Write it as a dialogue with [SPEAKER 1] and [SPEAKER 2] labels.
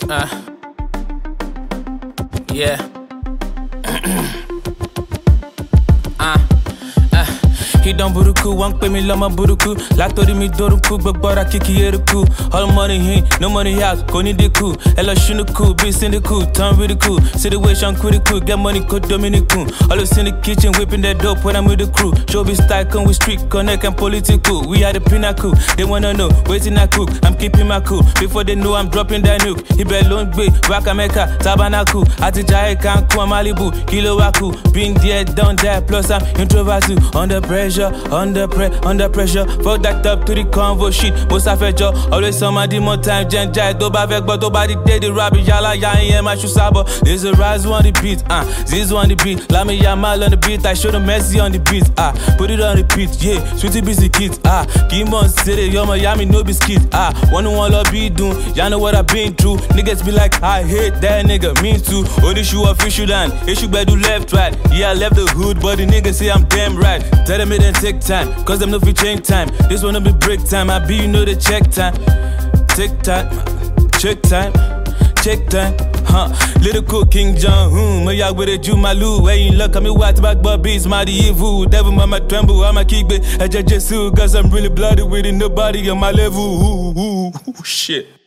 [SPEAKER 1] Yeah. He don't buruku, won't pay me lama buruku. Latori mi doruku, bagbara kiki eruku. All money in, no money out, koni de ku. Ella shunuku, be syndiku, turn really cool. Situation critical, get money, code Dominicu. Always in the kitchen, whipping that dope when I'm with the crew. Showbiz style, come with street, connect and political. We are the pinnacle, they wanna know, waiting I cook. I'm keeping my cool, before they know I'm dropping that nuke. He bet long way, Wakameka, Tabanaku. Atijae Kanku, Malibu, Kilo Waku. Been there, done that, plus I'm introverted. Under pressure. Fuck that up to the convo shit. Most I fetch always some of the more time. Jen Jai, Doba Vek, but nobody did the rabbit. Yala, ya, my shoe sabo. There's a rise on the beat, this on the beat. Lami Yamal on the beat, I show the Messi on the beat, put it on repeat, yeah. Sweetie busy kids, Kimon City, yo, Miami, no biscuit, one love be doing, y'all know what I've been through. Niggas be like, I hate that nigga, me too. Oh, this shoe official land, issue better do left, right. Yeah, I left the hood, but the niggas say I'm damn right. Tell them it didn't take time, cause them no fit change time. This one no be break time, I be you know the check time. Check time, Little cool King John, me ya with a Jumalu. Where you look at me white back, but beats mighty evil. Devil mama tremble, I'ma keep it. I just cause I'm really bloody with it, nobody on my level. Shit.